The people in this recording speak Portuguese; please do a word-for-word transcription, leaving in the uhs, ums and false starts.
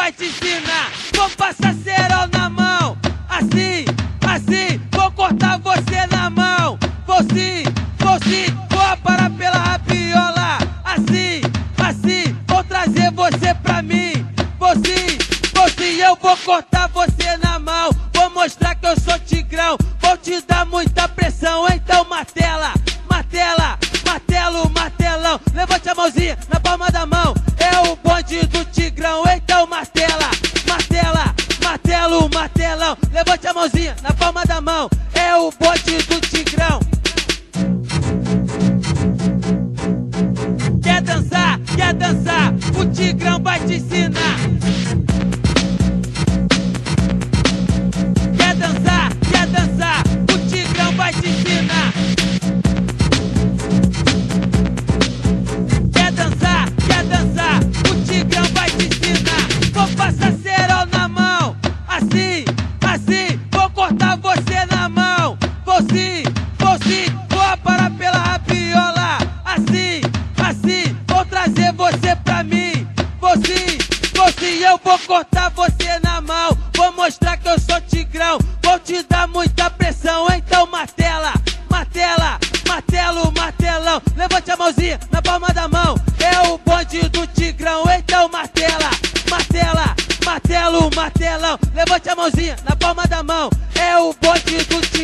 vai te ensinar. Vou passar cerol na mão, assim, assim, vou cortar você na mão. Vou sim, vou sim, vou parar pela rabiola. Assim, assim, vou trazer você pra mim. Vou sim, vou sim, eu vou cortar você na mão. Vou mostrar que eu sou tigrão, vou te dar muita pressão. Então martela, martela, martelo, martelão. Levante a mãozinha na palma da mão, é o bonde do tigrão. Então martela, martela, martelo, martelão. Levante a mãozinha na palma da mão, é o bonde do tigrão. Quer dançar, quer dançar, o tigrão vai te ensinar. Quer dançar, quer dançar, o tigrão vai te ensinar. Quer dançar, quer dançar, o tigrão vai te ensinar. Vou passar cerol na mão, assim, assim, vou cortar você na mão. Vou sim, vou sim, vou parar pela rabiola. Assim, assim, vou trazer você pra mim. Vou sim, vou sim, eu vou cortar você na mão. Vou mostrar que eu sou tigrão, vou te dar muita pressão. Então martela, martela, martelo, martelão. Levante a mãozinha na palma da mão, é o bonde do tigrão. Então martela, martela, martelo, martelão. Levante a mãozinha na palma da mão, é o bonde do tigrão.